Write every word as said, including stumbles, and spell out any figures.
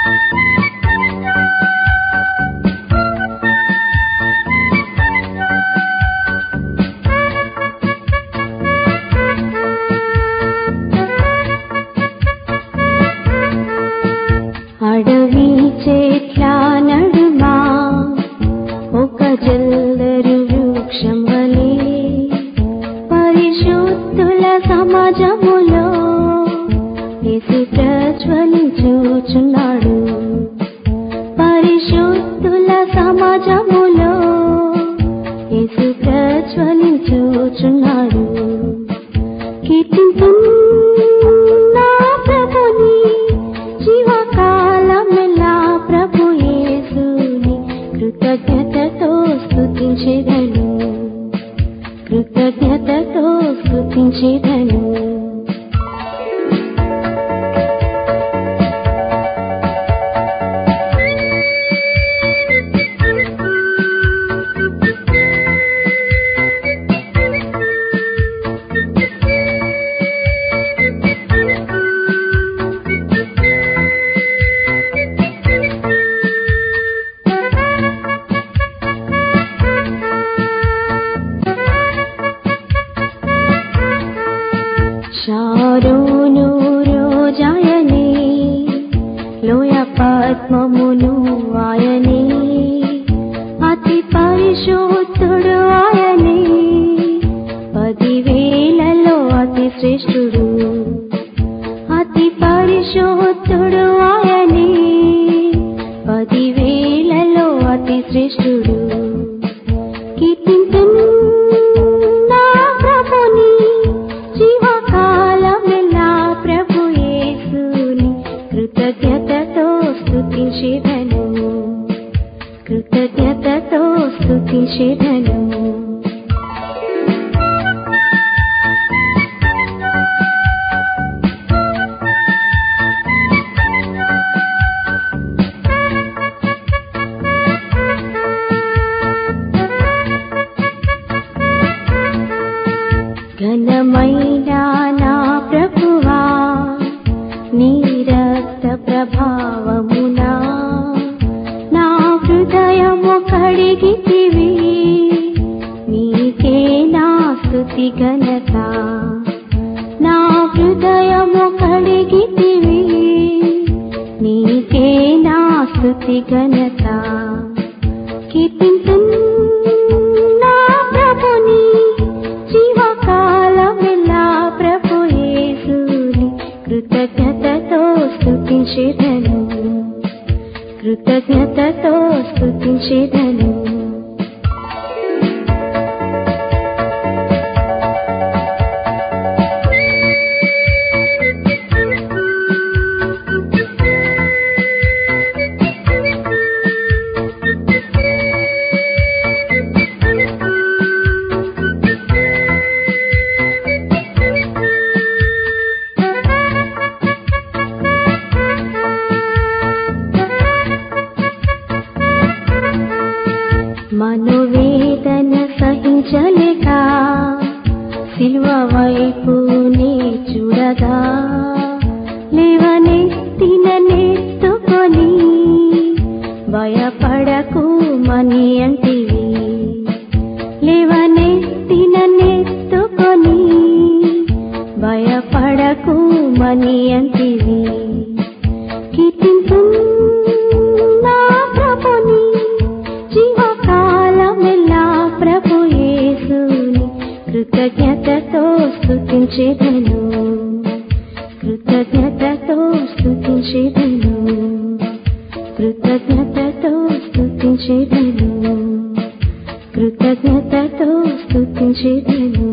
అడవి చెట్ల నడుమ ఒక జల్దరు వృక్షం వలె పరిశుద్ధుల సమాజములో యేసు ప్రజ్వలించుచున్నాడు. పరిశుద్ధుల సమాజములో యేసు ప్రజ్వలించుచున్నాడు. కీర్తింతున్ నా ప్రభుని జీవకాలమెల్లా ప్రభు యేసుని కృతజ్ఞతతో స్తుతించెదను, కృతజ్ఞతతో స్తుతించెదను. షారోను రోజాయనే, లోయ పద్మమును ఆయనే, అతి పరిశుద్ధుడు ఆయనే, పదివేలలో అతి శ్రేష్ఠుడు. అతి పరిశుద్ధుడు ఆయనే, పదివేలలో అతి శ్రేష్ఠుడు. కీర్తింతున్ నా ప్రభుని జీవకాలమెల్లా ప్రభు యేసుని కృతజ్ఞతతో స్తుతించెదను, కృతజ్ఞతతో స్తుతించెదను. ఘనమైన నా ప్రభువా, నీ రక్త ప్రభావమునా నా హృదయము కడిగితివి. నీకే నా స్తుతి ఘనత, నా హృదయము కడిగితివి. నీకే నా స్తుతి ఘనత. కీర్తింతున్ నా ప్రభుని జీవకాలమెల్లా ప్రభు యేసుని కృతజ్ఞతతో స్తుతించెదను, కృతజ్ఞతతో స్తుతించెదను. మనోవేదన సహించలేక సిలువ వైపునే చూడగా, లేవనెత్తిన నెత్తుకొని భయపడకు మని అంటివి. లేవనెత్తిన నెత్తుకొని భయపడకు మని అంటివి. కీర్తింతున్ నా ప్రభుని జీవకాలమెల్లా ప్రభు యేసుని కృతజ్ఞతతో స్తుతించెదను, కృతజ్ఞతతో స్తుతించెదను, కృతజ్ఞతతో స్తుతించెదను, కృతజ్ఞతతో స్తుతించెదను.